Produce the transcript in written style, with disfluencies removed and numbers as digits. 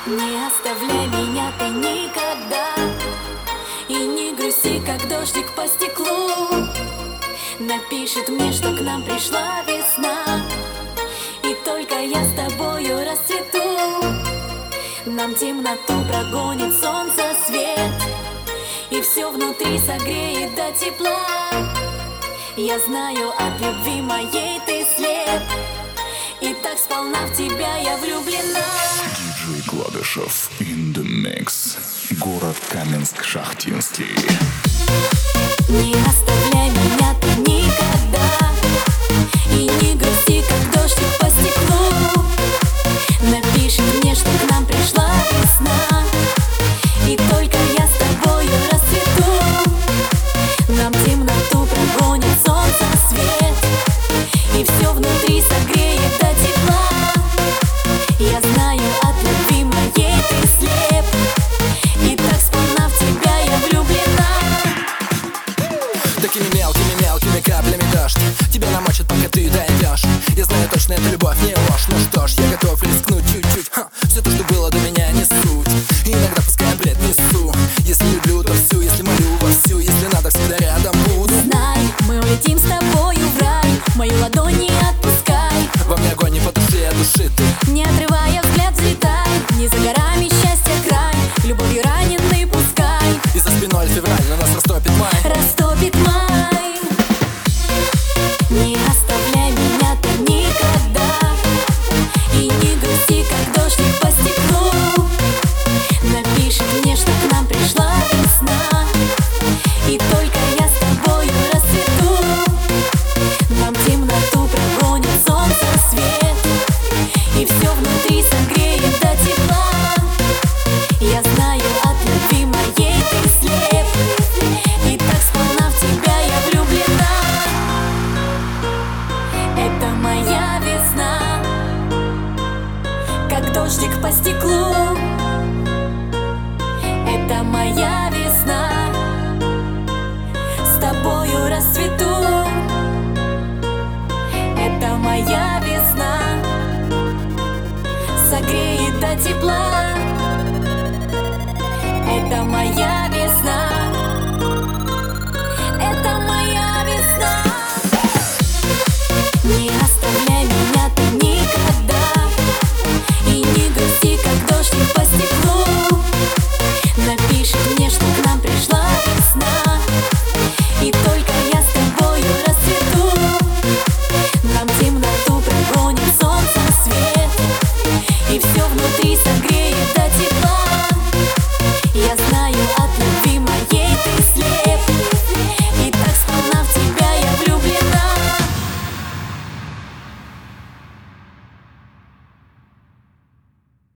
Не оставляй меня ты никогда, и не грусти, как дождик по стеклу. Напишет мне, что к нам пришла весна, и только я с тобою расцвету. Нам темноту прогонит солнце свет, и все внутри согреет до тепла. Я знаю, от любви моей ты слеп, и так сполна в тебя я влюблена. Диджей Гладышев in the mix. Город Каменск-Шахтинский. Не оставляй меня ты никогда, и не грусти, как дождик по стеклу. Напишет мне, что к нам пришла весна, и только я с тобою расцвету. Нам темноту прогонит солнце свет, и все внутри согреет до тепла. Я знаю, от любви моей ты слеп, и так сполна в тебя я влюблена. Такими мелкими каплями дождь тебя намочит, пока ты дойдешь. Я знаю точно, это любовь, не ложь. Ну что ж, я готов рискнуть чуть-чуть. Все то, что было до меня, не суть. Иногда пускай бред несу. Если люблю, то всю, если молю вовсю. Если надо, всегда рядом буду. Знай, мы улетим с тобою в рай, мою ладонь не отпускай. Во мне огонь не по душе, от души ты. Не отрывая взгляд, взлетай, не за горами счастья край. Любовью раненый пускай, И за спиной февраль, на нас растопит май. растопит май. Не оставляй меня ты никогда, и не грусти, как дождик по стеклу. Напишет мне, что к нам пришла весна, и только я с тобою расцвету. Нам темноту прогонит солнце свет, и все внутри согреет до тепла. Я знаю, от любви моей ты слеп, и так сполна в тебя я влюблена. Это моя весна, как дождик по стеклу. Это моя весна, с тобою расцвету. Это моя весна, согреет до тепла.